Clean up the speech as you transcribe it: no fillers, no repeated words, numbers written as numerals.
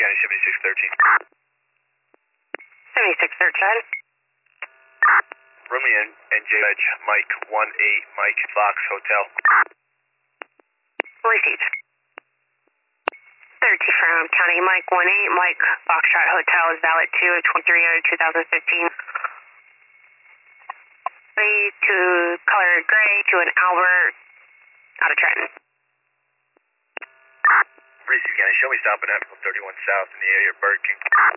County 7613. 7613. Romeo and J Wedge, Mike 18, Mike Fox Hotel. Received. 30 from County Mike 18, Mike Foxtrot Hotel is valid 2/23/2015. To color gray to an Albert out of Trenton. Reese County, show me stopping at 31 South in the area of Burger King.